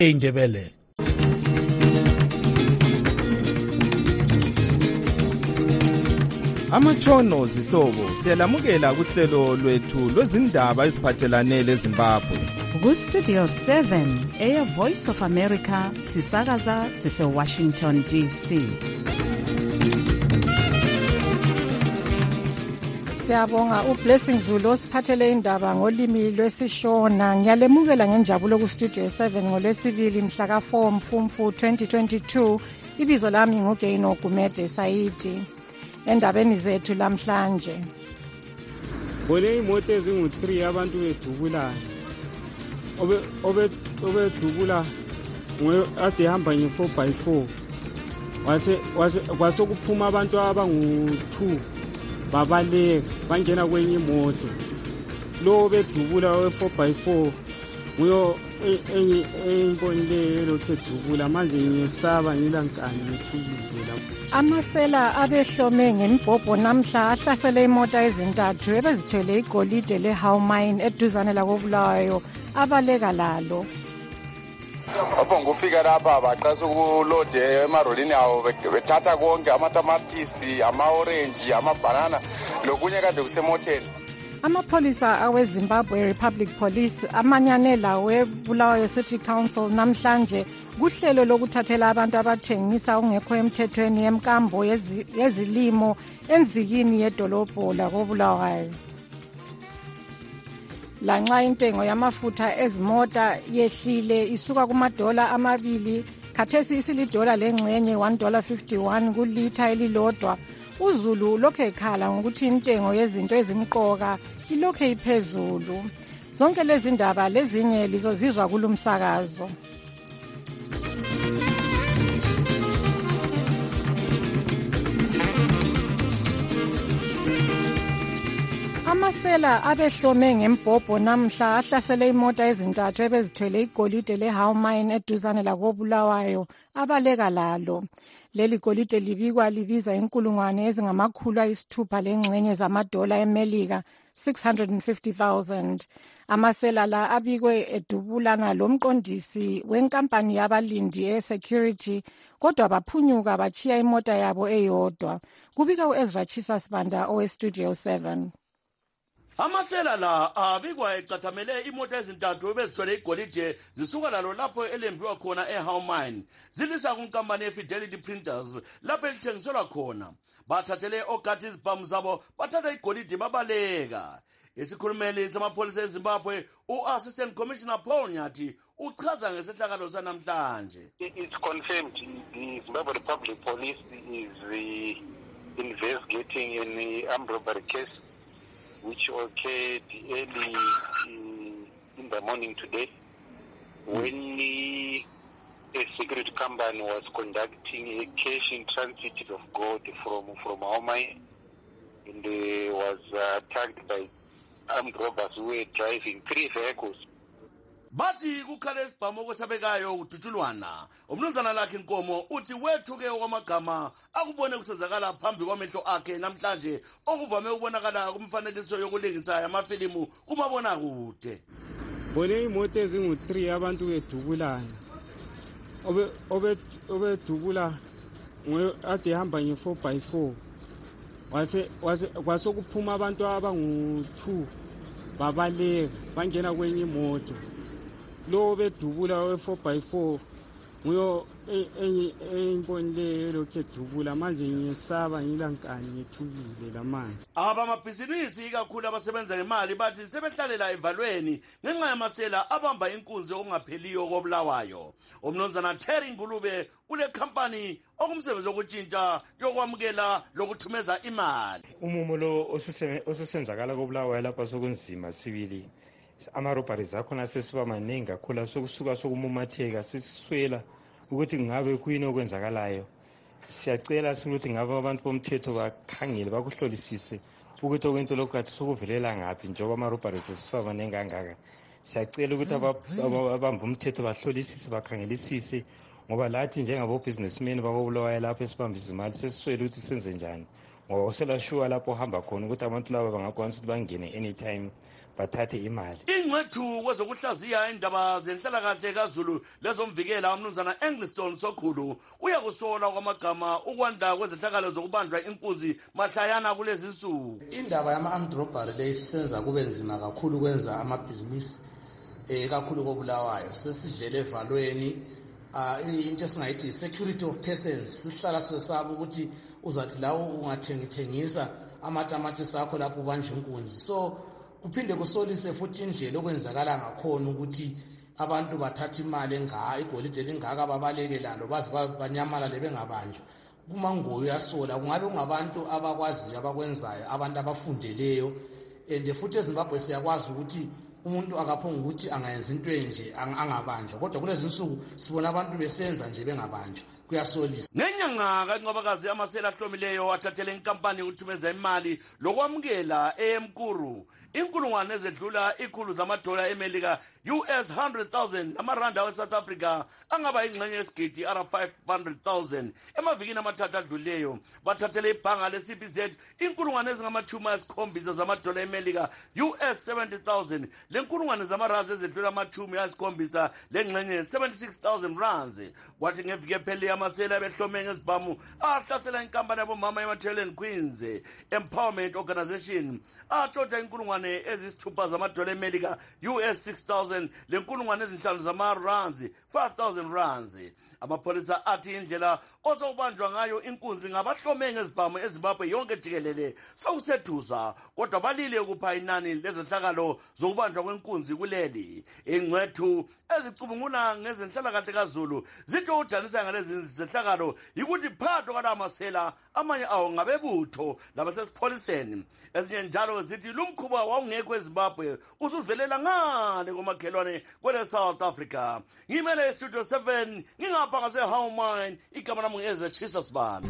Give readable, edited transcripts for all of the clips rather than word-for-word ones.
eindebele. Amatshono zihlobo siyalamukela kuhlelo lwethu lwezindaba eziphathelane leZimbabwe. Ku-Studio 7 Air Voice of America sisakaza sise-Washington DC. Siyabonga uBlessing Zulu osiphathele indaba ngolimi lwesishona. Ngiyalemukela ngenjabulo ku-Studio 7 ngolwesibili mhla ka-4 Mfumfu 2022. Ibizo lami nguGaino Gumede Saidi. Endabeni zethu lamhlanje. Bone imoto ezingu-3 abantu bedubulana. Obedubula ade hamba nge-4x4. Kwase kuphuma abantu abangu-2 babaleka bangena kwenye imoto. Lo bedubula we-4x4 nguyo engibonileyo lokhu edubula manje ngiyesaba ngilankani ngithukile lapho. Amasela abehlome ngembhobho namhla ahlasele imota ezintathu ebezithwele igolide le-How Mine eduzane lakobulawayo abaleka lalo. Apho ngufika lapha baqasa ukulode emarolini awo bethatha konke amatamatisi, ama-orange, amabhanana lokunye kade kusemoteni. Amapholisa aweZimbabwe Republic Police amanyane lawo eBulawayo City Council namhlanje kuhlelo lokuthathela abantu abathengisa ongekho emthethweni emkambo yezilimo enzikini yedolobho lakobulawayo. Lanxa intengo yamafutha ezimota yehlile isuka kuma$2 khathesi isilidola lengxenye $1.51 kulitha elilodwa. uZulu lokho ekhala ngokuthi intengo yezinto ezimqoka ilokho iphezulu. Zonke lezi ndaba lezinye lizozizwa kulumsakazo. Amasela abehlome ngembhobho namhla ahlasele imota ezintathu ebezithwele igolide le-How Mine eduzane lakobulawayo abaleka lalo. Leli golide libikwa libiza inkulungwane ezingama-600 lengxenye zamadola eMelika, 650,000. Amasela la abikwe edubulana lomqondisi wenkampani yabalindi e-security, kodwa baphunyuka bachiya imota yabo eyodwa. Kubika u-Ezra Chisa Sibanda owe-Studio 7. Amasela la abikwa ecathamele imoto ezintathu ebezithwele igolide zisuka lalo lapho elembiwa khona e-How Mine zilisa kunkampani ye-Fidelity Printers lapho elithengiselwa khona. Bathathele ogadi izibhamu zabo bathatha igolide babaleka. Isikhulumeli samapholisa eZimbabwe u-Assistant Commissioner Paul Nyati uchaza ngesehlakalo sanamhlanje. It's confirmed the Zimbabwe Republic Police is investigating in the armed robbery case which occurred early in the morning today when a security company was conducting a cash in transit of gold from How Mine, and was attacked by armed robbers who were driving 3 vehicles. Bathi kukhale isibhamu okwesabekayo udutshulwana. Umnumzana lakhe Nkomo uthi wethuke okwamagama akubone kusenzakala phambi kwamehlo akhe namhlanje okuvame ukubonakala kumfanekiso yokulingisa amafilimu kumabona kude. Bone imoto ezingu-3 abantu bedubulana. Obedubula ade hamba nge-4x4. Kwase kuphuma abantu abangu-2 babaleka bangena kwenye imoto. Lo bedubula we-4x4 nguyo engibonileyo lokhu edubula manje ngiyesaba ngilankani ngithukile lamanje. Abamabhizinisi ikakhulu abasebenza ngemali bathi sebehlalela evalweni ngenxa yamasela abamba inkunzi okungapheliyo kobulawayo. Umnumzana Terry Ngulube ule company okumsebenzi wokutshintsha yokwamukela lokuthumeza imali. Umumo lo osusenzakala kobulawayo lapha sokunzima sibili. Amarobhari zakhona sesiba maningi kakhulu sokusuka sokumumatheka siswela ukuthi ngabe kuyini okwenzakalayo. Siyacela ukuthi ngabe abantu bomthetho bakhangele bakuhlolisise ukuthi okwento lokho kathi sokuvelela ngaphi njengoba amarobhari sesiba maningi kangaka. Siyacela ukuthi abamba umthetho bahlolisise bakhangelisise ngoba lathi njengabo businessmen bakobulawayo lapho esibambisa imali sesiswele ukuthi senze njani. Ngoba uselashuwa lapho hamba khona ukuthi abantu laba bangakwanisa ukuthi bangene anytime bathathe imali. Ingcwethu kwezokuhlaziya indaba zenhlalakahle kaZulu lezomvikela umnumzana Engliston Sokhulu uyakusola kwamagama ukwanda kwezehlakalo zokubanjwa inkunzi mahlayana kulezi insuku. Indaba yama-armed robbery le sisenza kube nzima kakhulu kwenza amabhizinisi kakhulu koBulawayo. Sesidlele evalweni into esingayithi security of persons. Sisihlala sesaba ukuthi uzathi lawo ungathengithengisa amatamatisi akho lapho ubanjwa inkunzi. So kuphinde kusolise futhi indlela okwenzakala ngakhona ukuthi abantu bathatha imali igolide lingaka babaleke lalo baze banyamalale bengabanjwa. Kumangoyo yasola kungabe kungabantu abakwaziyo abakwenzayo, abantu abafundeleyo. And futhi eZimbabwe siyakwazi ukuthi umuntu akaphonga ukuthi angayenza into enje angabanjwa, kodwa kulezi insuku sibona abantu besenza nje bengabanjwa. Kuyasolisa. Nenyanga kaNcwabakazi amasela ahlomileyo athathele inkampani ukuthumeza imali lokwamukela eMkuru inkulungwane ezedlula ikhulu zamadola eMelika US 100,000 amaranda weSouth Africa angaba ingxenye yesigidi R500,000 emavikini amathathu adluleyo. Bathathele ibhanga leCBZ inkulungwane ezingama-70 zamadola eMelika US 70,000 lenkulungwane zamarandi ezedlula ama-70 lengxenye 76,000 rands. Kwathi ngeviki ephelileyo amasela behlome ngezibhamu ahlasela inkampani yabomama eMatheleni Queens Empowerment Organization athoda inkulungwane ezisithupha zamadola eMelika US 6,000 lenkulungwane ezinhlanu zamarands 5,000 rands. Amapholisa athi indlela ozokubanjwa ngayo inkunzi ngabahlome ngezibhamu eZimbabwe yonke jikelele sokusethuza, kodwa balile ukupha inani lezenhlakalo zokubanjwa kwenkunzi kuleli. Ingcwethu ezicubungula ngezenhlalakahle kaZulu zithi udanisa ngalezi zehlakalo yikuthi phakathi kwalamasela amanye awo ngabebutho labasesipholiseni. Ezinye njalo zithi lumkhuba wawungekho eZimbabwe usuvelela ngale komakhelwane kwele South Africa. Ngimele Studio 7 ngingapha ngase How Mine igama lami Ezra Jesus Banda.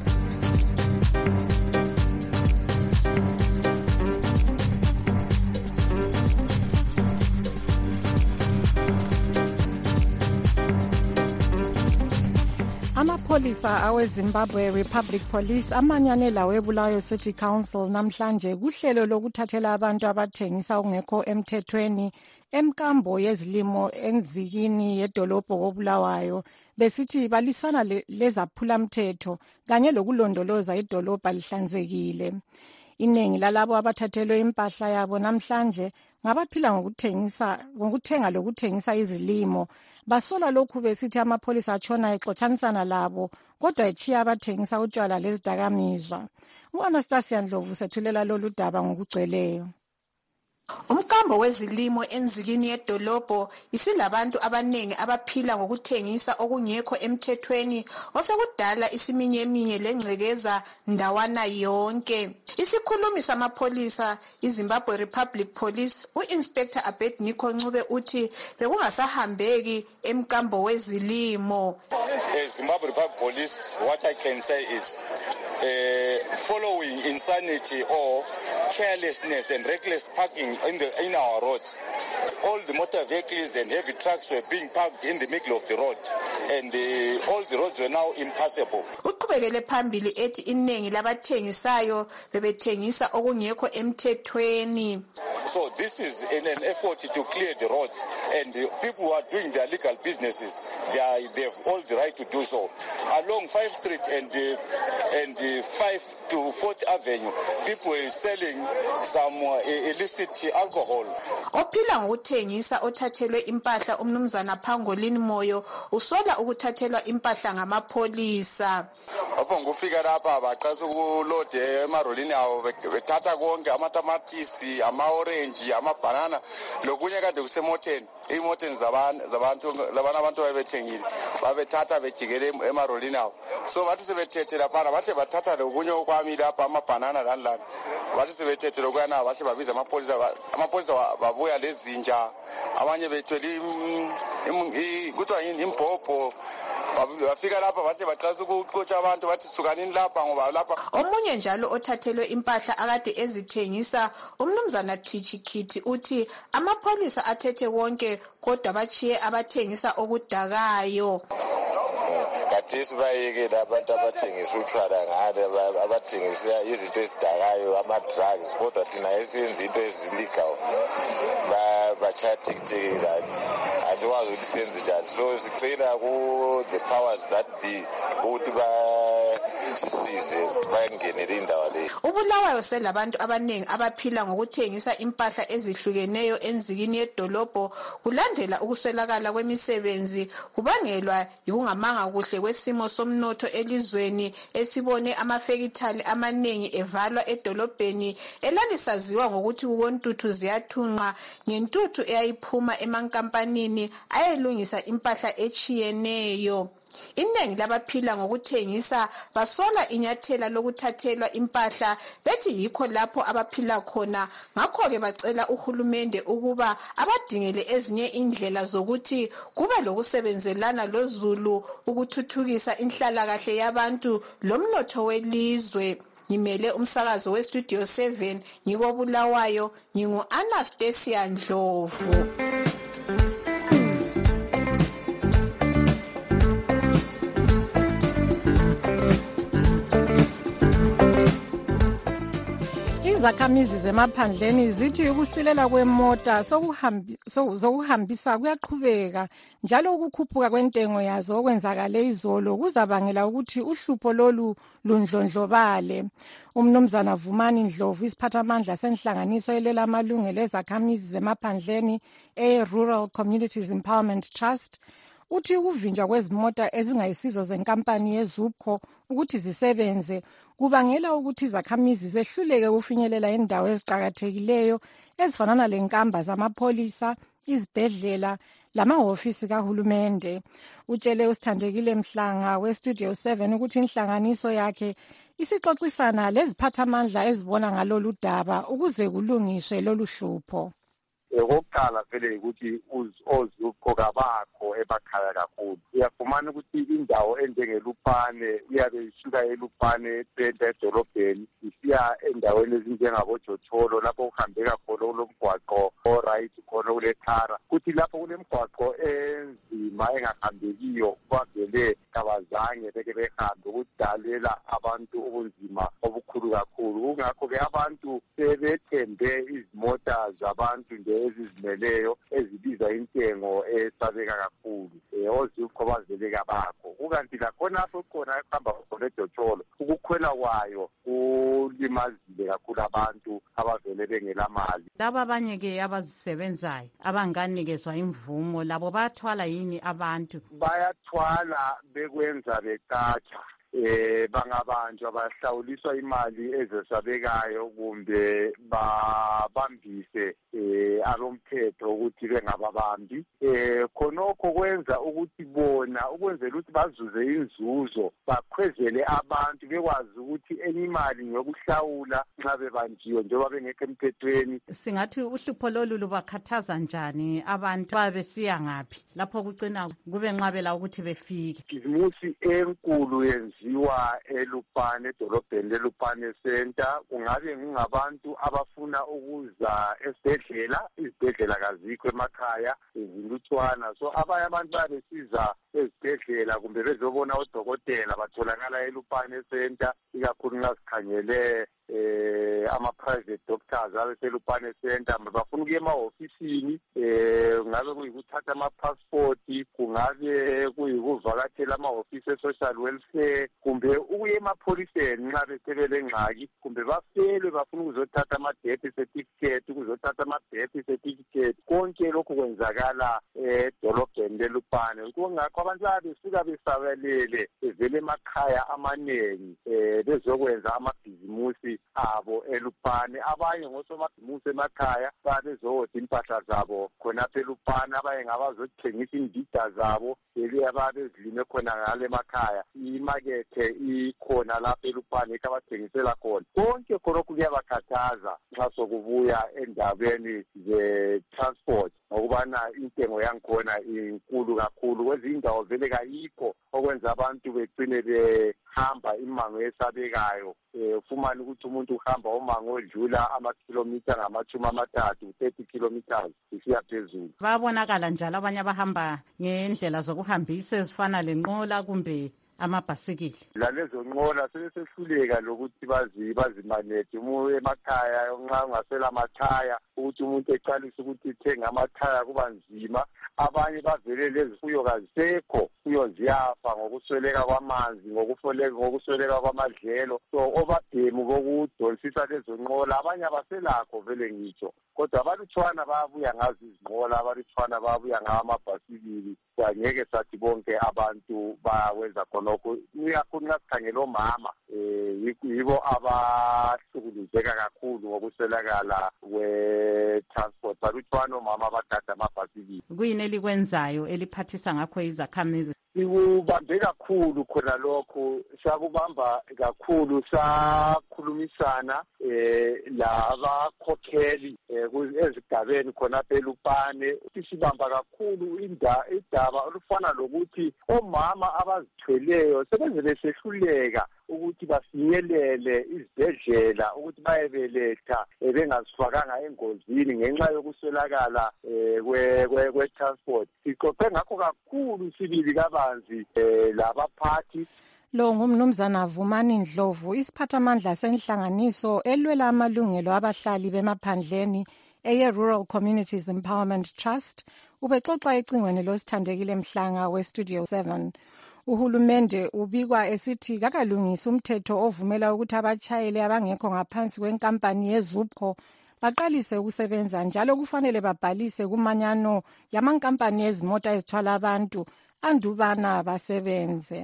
Amapholisa aweZimbabwe Republic Police amanyane lawe Bulawayo City Council namhlanje kuhlelo lokuthathela abantu abathengisa okungekho emthethweni emkambo yezilimo enzikini yedolobho koBulawayo besithi balisana lezaphula mthetho kanye lokulondoloza idolobha lihlanzekile. Iningi lalabo abathathelwe impahla yabo namhlanje ngabaphila ngokuthenga lokuthengisa izilimo. Basola lokhu besithi amapholisa atshona exotshanisana labo kodwa echiya abathengisa utshwala lezidakamizwa. U-Anastasia Ndlovu sethulela lolu daba ngokugcweleyo. Umkambo wezilimo enzikini yedolobho isilabantu abanengi abaphila ngokuthengisa okungekho emthethweni osekudala isiminyeminye lengcekeza ndawana yonke. Isikhulumi samapholisa iZimbabwe Republic Police uInspector Abednego Ncube uthi bekungasahambeki emkambo wezilimo. Zimbabwe Republic Police, what I can say is following insanity or carelessness and reckless parking in our roads. All the motor vehicles and heavy trucks were being parked in the middle of the road, and all the roads were now impassable. Uqhubekele phambili ethi inengi labathengisayo bebethengisa okungekho emthethweni. So this is in an effort to clear the roads, and people who are doing their legal businesses, they have all the right to do so. Along 5th Street and 5 to 4th Avenue, people are selling some illicit alcohol. Ophila ngokuthengisa othathelwe impahla umnumzana Phangolini Moyo usola ukuthathelwa impahla ngamapholisa. Ngufika lapha baqasa ukulode emarolini awo bethatha konke amatamatisi, ama-orange, amabhanana lokunye kade kusemoteni. Imoteni zabantu abantu babethengile babethatha bejikele emarolini awo. So bathi sebethethe lapha bathi bathatha lokunye okwami lapha amabhanana kanlana. Bathi sebethethe lokwana bathi babiza amapholisa babuya lezinja abanye bethwele kuthiwa yini imbhobho. Bafika lapha bathi baqasa ukuxotsha abantu bathi sukanini lapha ngoba lapha. Omunye njalo othathelwe impahla akade ezithengisa umnumzana Thichikiti uthi amapholisa athethe wonke kodwa bachiye abathengisa okudakayo. kathesi bayekele abantu abathengisa utshwala ngale abathengisa izinto ezidakayo ama-drugs kodwa thina esiyenza into eziligayo batshaya thekitheki that asikwazi ukuthi senze njani. So sicela ku-the powers that be ukuthi sisize bayangenele indawo leyo. uBulawayo selabantu abaningi abaphila ngokuthengisa impahla ezihlukeneyo enzikini yedolobho kulandela ukuswelakala kwemisebenzi kubangelwa yikungamanga kuhle kwesimo somnotho elizweni esibone amafekithali amaningi evalwa edolobheni elalisaziwa ngokuthi kukontuthu ziyathunqa ngentuthu eyayiphuma emankampanini ayelungisa impahla echiyeneyo. Iningi labaphila ngokuthengisa basola inyathela lokuthathelwa impahla bethi yikho lapho abaphila khona. Ngakho-ke bacela uhulumende ukuba abadingele ezinye indlela zokuthi kube lokusebenzelana lozulu ukuthuthukisa inhlalakahle yabantu lomnotho welizwe. Ngimele umsakazo weStudio 7 ngikoBulawayo ngingu-Anastasia Ndlovu. Izakhamizi zemaphandleni zithi ukusilela kwemota sokuhambisa kuyaqhubeka njalo ukukhuphuka kwentengo yazo okwenzakale izolo kuzabangela ukuthi uhlupho lolu lundlondlobale. Umnumzana Vumani Ndlovu isiphathamandla senhlanganiso elela amalungelo ezakhamizi zemaphandleni Rural Communities Empowerment Trust uthi ukuvinjwa kwezimota ezingayisizo zenkampani yeZupco ukuthi zisebenze kubangela ukuthi izakhamizi zehluleke ukufinyelela indawo eziqhakathekileyo ezifana lenkamba zamapholisa, izibhedlela lamahofisi kahulumende. Utshele uSithandekile Mhlanga weStudio 7 ukuthi inhlanganiso yakhe isixoxisana leziphathamandla ezibona ngalolu daba ukuze kulungiswe lolu hlupho. Okokuqala vele ukuthi oZupco kabakho emakhaya kakhulu. Uyafumana ukuthi indawo enjengeLupane uyabe isuka eLupane ependa edolobheni isiya endaweni ezinjengaboJotholo lapho kuhambeka khona kulomgwaqo oright khona kulethara. Kuthi lapho kulemgwaqo enzima engahambekiyo kwavele kabazange beke behambe ukudalela abantu ubunzima obukhulu kakhulu. Kungakho-ke abantu sebethembe izimota zabantu nje ezizimeleyo ezibiza intengo esabeka kakhulu. OZupco bazele kabakho. Kukanti lakhonapho khona ehamba khona eJotholo ukukhwela kwayo kulimazile kakhulu abantu abavele bengela mali. Labo abanye-ke abazisebenzayo abanganikezwa imvumo labo bayathwala yini abantu? Bayathwala bekwenza becatsha. Bangabanjwa bahlawuliswa imali ezesabekayo kumbe babambise abomthetho ukuthi bengababambi. Khonokho kwenza ukuthi bona ukwenzela ukuthi bazuze inzuzo bakhwezele abantu bekwazi ukuthi enye imali ngiyokuhlawula nxa bebanjiwe njengoba bengekho emthethweni. Singathi uhlupho lolu lubakhathaza njani abantu babesiya ngaphi lapho kucina kube nqabela ukuthi befike? Ibhizimusi enkulu yenziwa eLupane edolobheni leLupane Center. Kungabe ngabantu abafuna ukuza esibhedlela, izibhedlela kazikho emakhaya izilutshwana. So abanye abantu bayabesiza ezibhedlela kumbe bezobona odokotela batholakala eLupane Center, ikakhulu nxa sikhangele ama-private doctors abeseLupane Center. Bafuna ukuya emahofisini, ngabe kuyikuthatha ama-passport, kungabe kuyikuvakatshela amahofisi e-social welfare, kumbe ukuya emapholiseni nxa besebele ngxaki, kumbe bafelwe bafuna ukuzothatha ama-death certificate, ukuzothatha ama-death certificate. Konke lokhu kwenzakala edolobheni leLupane. Kungakho abantu babesuka besabelele bevele emakhaya amanengi bezokwenza amabhizimusi abo eLupane. Abanye ngosomabhizimusi emakhaya babezohoda impahla zabo khonapha eLupane, abanye ngabazothengisa indida zabo ababezilime khona ngale emakhaya. Imakethe ikhona lapha eLupane abathengisela khona. Konke khonokho kuyabakhathaza nxa sokubuya endabeni ze-transport. ngokubana intengo yangikhona inkulu kakhulu. Kwezinye indawo vele kayikho okwenza abantu begcine behamba imango esabekayo. Ufumane ukuthi umuntu uhamba umango odlula amakhilomitha ngama-30 30 kilometers isiya phezulu. Babonakala njalo abanye abahamba ngendlela zokuhambisa ezifana lenqola kumbe amabhasikili. Lalezo nqola sesehluleka lokuthi bazimanethe emakhaya nxa ungasela amathaya ukuthi umuntu eqalise ukuthi ithenge amathaya kuba nzima. Abanye bavele lezifuyo kazisekho, fuyo ziyafa ngokusweleka kwamanzi, ngokusweleka kwamadlelo. So obademu bokudonsisa lezo nqola abanye abaselakho vele ngitsho, kodwa abalutshwana bayabuya ngazo izinqola, abalutshwana bayabuya ngawo amabhasikili. Angeke sathi bonke abantu bayawenza khonokho. Uyakhona ngasikhangela omama yibo abahlukuluzeka kakhulu ngokuswelakala kwe-transport. Balutshwana omama abagada amabhasikili. Kuyini elikwenzayo eliphathisa ngakho izakhamizi? Sikubambe kakhulu khona lokho, sakubamba kakhulu, sakhulumisana labakhokheli ezigabeni khonapha eLupane. Sibamba kakhulu idaba olufana lokuthi omama abazithweleyo sebeze besehluleka ukuthi bafinyelele izibhedlela ukuthi bayebeletha bengazifakanga engozini ngenxa yokuswelakala kwe-transport. Siqoqe ngakho kakhulu sibili kabanzi labaphathi. Lo ngumnumzana Vumani Ndlovu, isiphathamandla senhlanganiso elwela amalungelo abahlali bemaphandleni eye-Rural Communities Empowerment Trust. Ubexoxa ecingweni losithandekile Mhlanga we-Studio 7. Uhulumende ubikwa esithi kakalungisa umthetho ovumela ukuthi abatshayeli abangekho ngaphansi kwenkampani yeZupco baqalise ukusebenza, njalo kufanele babhalise kumanyano yamankampani ezimota ezithwala abantu andubana basebenze.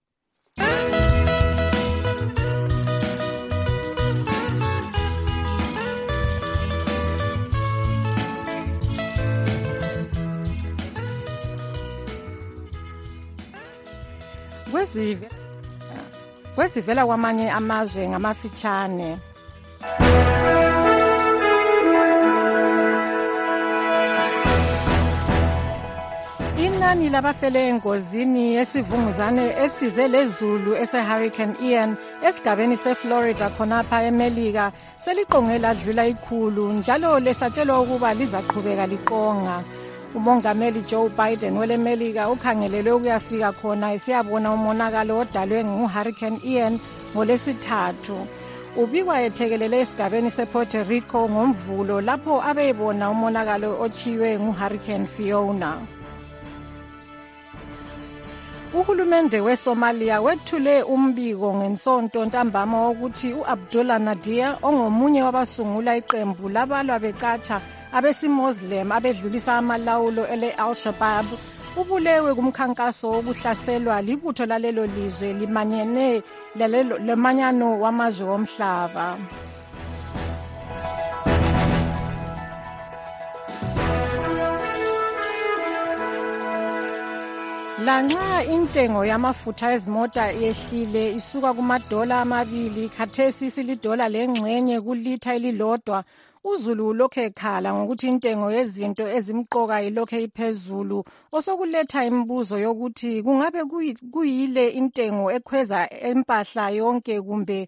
Kwezivela kwamanye amazwe ngamafitshane. Inani labafele engozini yesivunguzane esize lezulu ese-Hurricane Ian esigabeni se-Florida khonapha eMelika seliqonge ladlula ikhulu, njalo lesatshelwa ukuba lizaqhubeka liqonga. Umongameli Joe Biden welemelika ukhangelelwe ukuyafika khona esiyabona umonakalo odalwe ngu-Hurricane Ian ngolesithathu. Ubikwa ethekelele esigabeni se-Puerto Rico ngomvulo lapho abeyibona umonakalo ochiwe ngu-Hurricane Fiona. Uhulumende weSomalia wethule umbiko ngensonto ntambama wokuthi u-Abdullah Nadir ongomunye wabasungula iqembu labalwa becatsha abesimuslim abedlulisa amalawulo ele-Al-Shabaab ubulewe kumkhankaso wokuhlaselwa libutho lalelo lizwe limanyene lemanyano wamazwe omhlaba. Lanxa intengo yamafutha ezimota yehlile isuka kuma$2 khathesi silidola lengxenye kulitha elilodwa, uZulu ulokhu ekhala ngokuthi intengo yezinto ezimqoka ilokhu iphezulu, osokuletha imibuzo yokuthi kungabe kuyile intengo ekhweza empahla yonke kumbe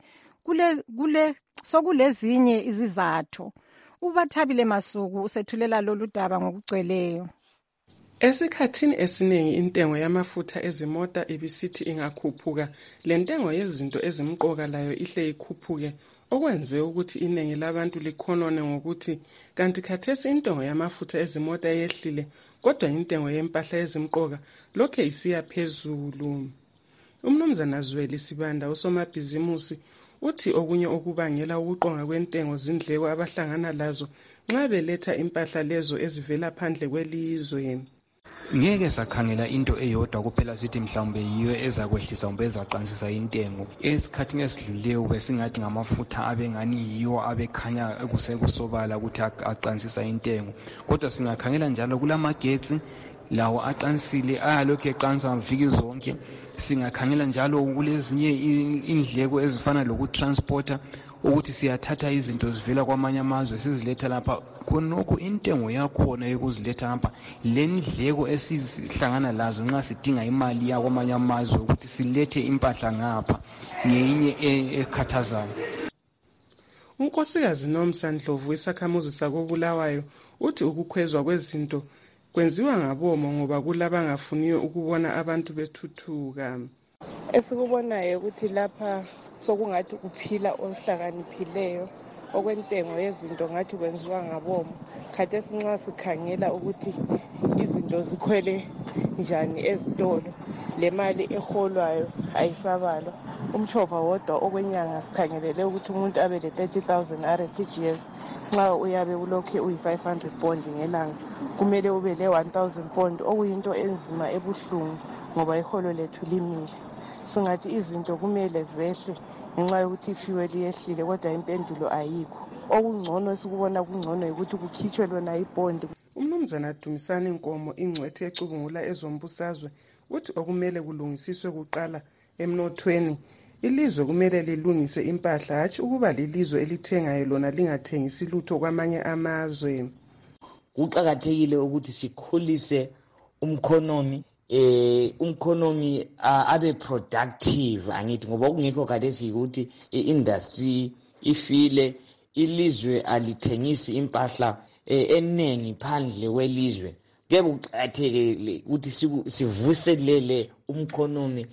sokulezinye izizathu. uBathabile Masuku usethulela lolu daba ngokugcweleyo. Esikhathini esiningi intengo yamafutha ezimota ibisithi ingakhuphuka, le ntengo yezinto ezimqoka layo ihle ikhuphuke, okwenze ukuthi iningi labantu likhonone ngokuthi kanti khathesi intengo yamafutha ezimota yehlile, kodwa intengo yempahla ezimqoka lokhe isiya phezulu. Umnumzana Zweli Sibanda usomabhizimusi uthi okunye okubangela ukuqonga kwentengo zindleko abahlangana lazo nxa beletha impahla lezo ezivela phandle kwelizwe. Ngeke sakhangela into eyodwa kuphela sithi mhlawumbe yiyo ezakwehlisa kumbe ezaqansisa intengo. Esikhathini esidlulileyo besingathi ngamafutha abengani yiwo abekhanya kusobala ukuthi aqansisa intengo, kodwa singakhangela njalo kulamagetsi lawo aqansile ayalokhu eqansa viki zonke. Singakhangela njalo kulezinye indleko ezifana lokutransporta ukuthi siyathatha izinto zivela kwamanye amazwe siziletha lapha, khonokho intengo yakhona yokuziletha lapha le ndleko esihlangana lazo nxa sidinga imali yakwamanye amazwe ukuthi silethe impahla ngapha ngeyinye ekhathazayo. uNkosikazi Nomsa Ndlovu wesakhamuzi sakoBulawayo uthi ukukhwezwa kwezinto kwenziwa ngabomo ngoba kulaba ngafuniyo ukubona abantu bethuthuka. Esikubonayo ukuthi lapha sokungathi kuphila ohlakaniphileyo, okwentengo yezinto ngathi kwenziwa ngabomo. Khathesi nxa sikhangela ukuthi izinto zikhwele njani ezitolo, le mali eholwayo ayisabalwa. Umchova wodwa okwenyanga sikhangelele ukuthi umuntu abe le-30,000 RTGS. Nxa uyabe ulokhe uyi-500 pound ngelanga, kumele ube le-1,000 pound, okuyinto enzima ebuhlungu ngoba iholo lethu limile. Singathi izinto kumele zehle ngenxa yokuthi ifuel yehlile, kodwa impendulo ayikho. Okungcono esikubona kungcono ukuthi kukhitshwe lona ibhondi. Umnumzana Dumisani Nkomo, ingcwethi ecubungula ezombusazwe, uthi okumele kulungisiswe kuqala emnothweni. Ilizwe kumele lilungise impahla, hatshi ukuba lilizwe elithengayo lona lingathengisi lutho kwamanye amazwe. Kuqakathekile ukuthi sikhulise umkhonomi abe productive angithi, ngoba kungekho khathesi ukuthi i-industry ifile, ilizwe alithengisi impahla eningi phandle kwelizwe. Kuyabe kuqakathekile ukuthi sivuselele umkhonomi,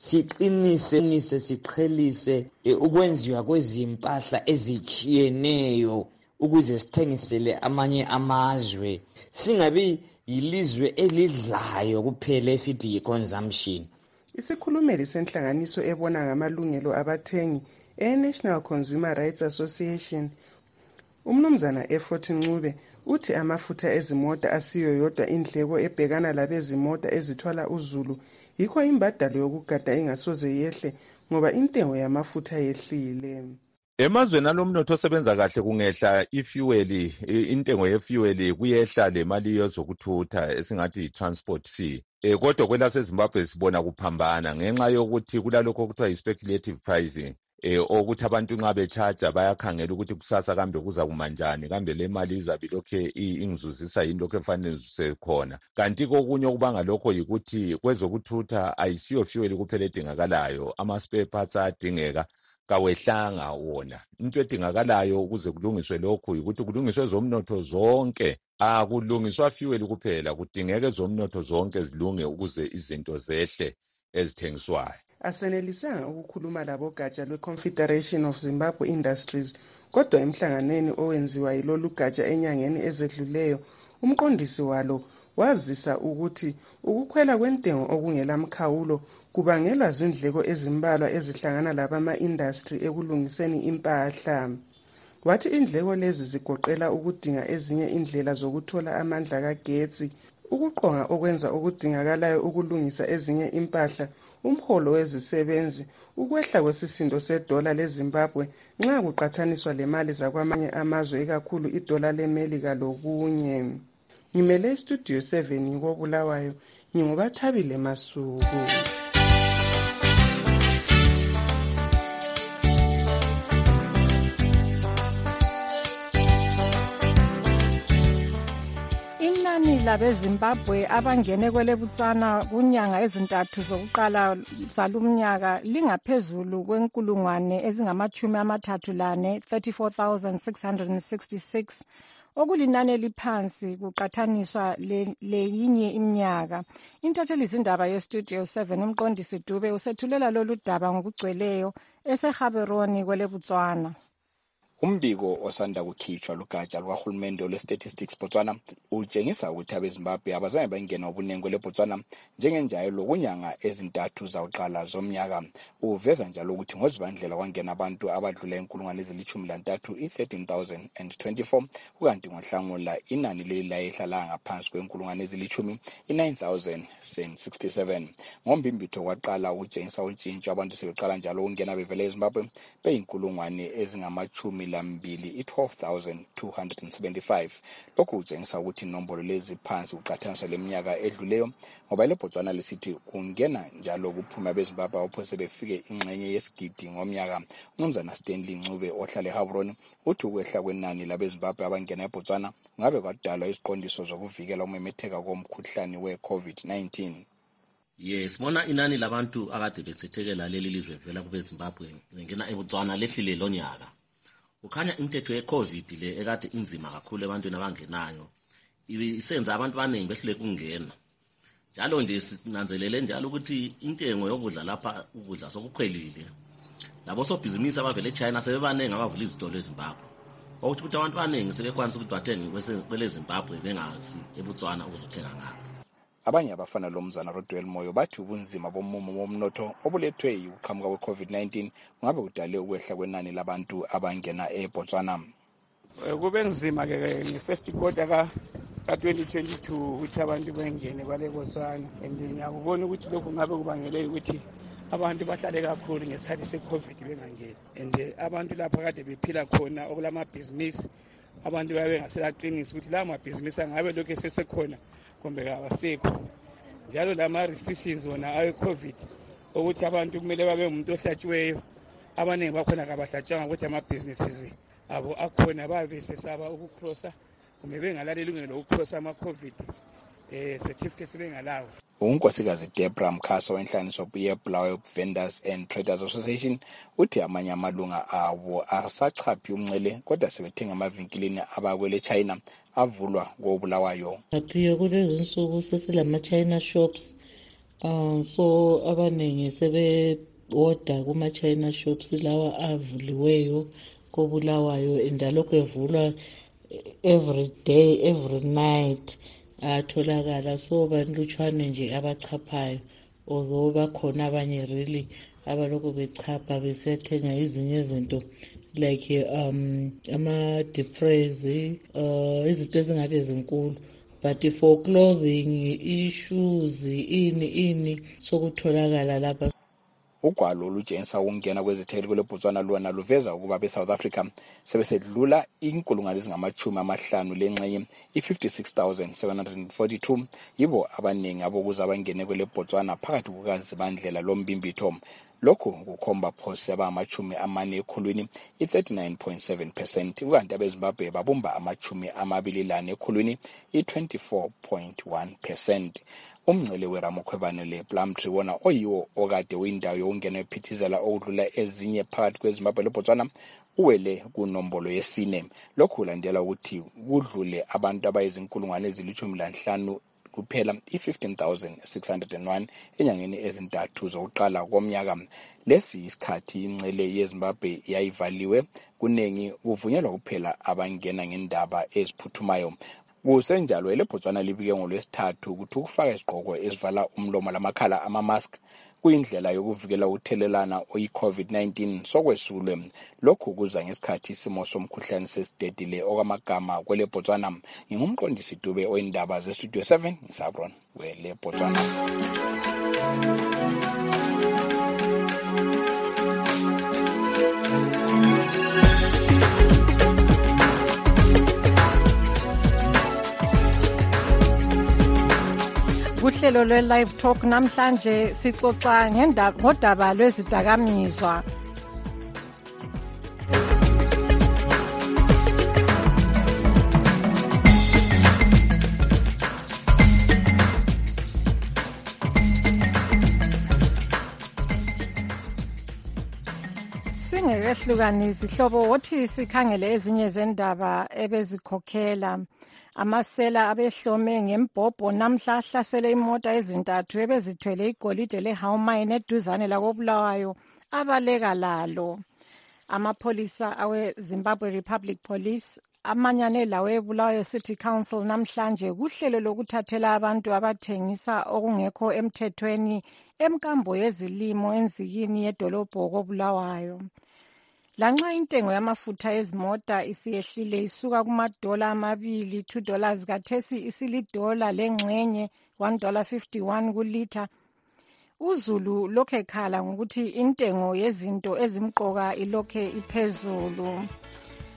siqinise siqhelise ukwenziwa kwezimpahla ezitshiyeneyo ukuze sithengisele amanye amazwe, singabi yilizwe elidlayo kuphela esithi yi-consumption. Isikhulumeli senhlanganiso ebona ngamalungelo abathengi e-National Consumer Rights Association, umnumzana Effort Ncube, uthi amafutha ezimota asiyo yodwa indleko ebhekana labezimota ezithwala uzulu, yikho imbadalo yokugada ingasoze yehle ngoba intengo yamafutha yehlile. Emazweni alomnotho osebenza kahle kungehla ifuel, intengo yefuel kuyehla le mali yezokuthutha esingathi transport fee. Kodwa kwelaseZimbabwe sibona kuphambana ngenxa yokuthi kulalokho okuthiwa yi-speculative pricing. Ukuthi abantu nxa bechaja bayakhangela ukuthi kusasa kambe kuza kumanjani, kambe le mali izabe lokhe ingizuzisa yini lokho efanele ngizuse khona. Kanti kokunye okubanga lokho yikuthi kwezokuthutha ayisiyo fuel kuphela edingakalayo, ama-spare parts ayadingeka, kawehlanga wona. Into edingakalayo ukuze kulungiswe lokhu yikuthi kulungiswe zomnotho zonke, akulungiswa fuel kuphela, kudingeka zomnotho zonke zilunge ukuze izinto zehle ezithengiswayo. Asenelisanga ukukhuluma labogatsha lwe-Confederation of Zimbabwe Industries, kodwa emhlanganweni owenziwa yilolu gatsha enyangeni ezedluleyo, umqondisi walo wazisa ukuthi ukukhwela kwentengo okungelamkhawulo kubangelwa zindleko ezimbalwa ezihlangana labama-industry ekulungiseni impahla. Wathi indleko lezi zigoqela ukudinga ezinye indlela zokuthola amandla kagetsi, ukuqonga okwenza okudingakalayo ukulungisa ezinye impahla, umholo wezisebenzi, ukwehla kwesisindo sedola leZimbabwe nxa kuqathaniswa lemali zakwamanye amazwe ikakhulu idola leMelika lokunye. Ngimele istudio 7 koBulawayo, nginguBathabile Masuku. labeZimbabwe abangene kwelebutsana kunyanga ezintathu zokuqala zalumnyaka lingaphezulu kwenkulungwane ezingama-34,666 okulinani eliphansi kuqathaniswa leyinye iminyaka. Intatheli zindaba yestudio 7 umqondisi Dube usethulela lolu daba ngokugcweleyo eseHaberoni kwelebutswana. Umbiko osanda kukhitshwa lugatsha lukahulumende lwe-Statistics Botswana utshengisa ukuthi abeZimbabwe abazange bangena ubunengo leBotswana njengenjalo kunyanga ezintathu zakuqala zomnyaka. Uveza njalo ukuthi ngoZibandlela kwangena abantu abadlula 13,024 kukanti ngoNhlangula inani leli layehla ngaphansi kwe-10,000 9,067. Ngombimbitho kwaqala ukutshengisa utshintsho abantu sebeqala njalo ukungena bevela eZimbabwe beyinkulungwane ezingama-10 lambili i-12,275. Lokhu kutshengisa ukuthi inombolo lezi phansi kuqhathaniswa leminyaka edluleyo, ngoba leBotswana lisithi kungena njalo kuphuma abeZimbabwe ophose befike ingxenye yesigidi ngomnyaka. Umnumzana Stanley Ncube ohlala eHaburoni uthi ukwehla kwenani labeZimbabwe abangena eBotswana ngabe kwadalwa iziqondiso zokuvikela umemetheka komkhuhlane we-COVID-19. Sibona inani labantu akade besethekela leli lizwe vela kubeZimbabwe ngena eBotswana lehlile lo nyaka. Ukhanya imithetho ye-COVID le ekade inzima kakhulu ebantwini abangenayo isenza abantu abaningi behlule kungena. Njalo nje sinanzelele njalo ukuthi intengo yokudla lapha ukudla sokukhwelile. Labo sobhizinisi abavele eChina sebebanengi abavula izitolo eZimbabwe. Okuthi ukuthi abantu abaningi sebekwanisa ukuthi bathenge kwele Zimbabwe bengazi eBotswana ukuzothenga ngapha. Abanye abafana lomzana Rodwell Moyo bathi ubunzima bomumo womnotho obulethwe ukuqhamuka kwe-COVID-19 kungabe kudale ukwehla kwenani labantu abangena eBotswana. Kube nzima ke nge-first quarter ka-2022 ukuthi abantu bengene kwale Botswana, and ngiyakubona ukuthi lokhu ngabe kubangele ukuthi abantu bahlale kakhulu ngesikhathi se-COVID bengangeni, and abantu lapha kade bephila khona okulamabhizinisi abantu babe ngaselaqinisa ukuthi la mabhizinisi angabe lokhu esesekhona kumbe kawasekho. Njalo lama-restrictions wona awe-COVID ukuthi abantu kumele babe umuntu ohlatshiweyo, abaningi bakhona kabahlatshwanga ukuthi amabhizinisi abo akhona babe sesaba ukukrosa kumbe bengalaleli ilungelo lokukrosa ama-COVID certificate bengalawo. Unkosikazi Deborah Mkhaso wenhlaniso ye-Bulawayo Vendors and Traders Association uthi amanye amalunga abo asachaphi umncele kodwa sebethenga amavinkilini abakwele China avulwa koBulawayo. Aphiwe kulezi insuku sesilama-China shops, so abaningi sebe-order kuma-China shops lawa avuliweyo koBulawayo, indalokhu evulwa every day, every night atholakala. So banlutshwane nje abachaphayo, although bakhona abanye really abalokhu bechapha besethenga izinye izinto like ama-depress, izinto ezingathi ezinkulu, but for clothing, issues, ini sokutholakala lapha. Ugwalo olutshengisa ukungena kwezithekeli kwele Botswana lona luveza ukuba beSouth Africa sebesedlula inkulungwane ezingama-50 lengxenye i-56,742 yibo abaningi abokuza abangene kwele Botswana phakathi kukaZibandlela loMbimbitho. Lokhu kukhomba phose abangama-40 ekhulwini i-39.7%, ukanti abeZimbabwe babumba 24 ekhulwini i-24.1%. Umngcele weRamokhwebane lePlumtree wona oyiwo okade uyindawo yokungena ephithizela okudlula ezinye phakathi kweZimbabwe leBotswana uwele kunombolo yesine. Lokhu kulandela ukuthi kudlule abantu abayizinkulungwane ezili-15 kuphela i-15,601 enyangeni ezintathu zokuqala komnyaka. Lesi isikhathi ingcele yeZimbabwe yayivaliwe kunengi kuvunyelwa kuphela abangena ngendaba eziphuthumayo. Kusenjalo eleBotswana libike ngoLwesithathu ukuthi ukufaka isigqoko esivala umlomo lamakhala ama-mask kuyindlela yokuvikela ukuthelelana oyi-COVID-19 sokwesulwe. Lokhu kuza ngesikhathi isimo somkhuhlane sesidedile okwamagama kwele Botswana. Ngingumqondisi Dube oyindaba zeStudio 7 ngisabron kwele Botswana. Kuhlelo lwe-Live Talk namhlanje sixoxa ngodaba lwezidakamizwa. Singekehlukanisi hlobo wothi sikhangele ezinye zendaba ebezikhokhela. Amasela abehlome ngembhobho namhla ahlasele imota ezintathu ebezithwele igolide leHaumine eduzane lakoBulawayo abaleka lalo. Amapholisa awe-Zimbabwe Republic Police amanyane lawo eBulawayo City Council namhlanje kuhlelo lokuthathela abantu abathengisa okungekho emthethweni emkambo yezilimo enzikini yedolobho koBulawayo. Lanxa intengo yamafutha ezimota isiyehlile isuka kuma-$2 $2 kathesi isilidola lengxenye $1.51 kulitha. uZulu lokhe ekhala ngokuthi intengo yezinto ezimqoka ilokhe iphezulu.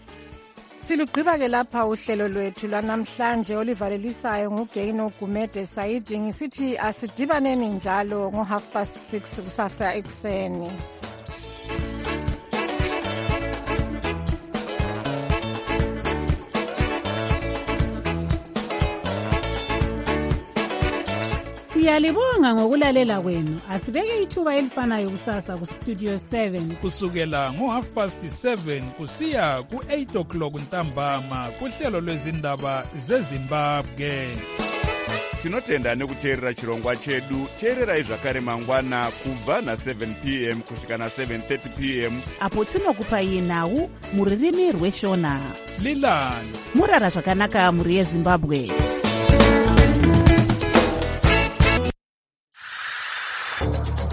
Silugqiba-ke lapha uhlelo lwethu lwanamhlanje olivalelisayo nguGaino Gumede Saidi ngisithi asidibaneni njalo ngo6:30 kusasa ekuseni. Siyalibonga ngokulalela kwenu. Asibeke ithuba elifanayo kusasa kustudio 7 kusukela ngo7:30 kusiya ku8 ntambama kuhlelo lwezindaba zeZimbabwe. Tinotenda nekuteerera chirongwa chedu. Teererai zvakare mangwana kubva na7 p.m. kusvika na7:30 p.m. apo tinokupai nhau muririmi rweshona. Lilani murara zvakanaka muri yeZimbabwe.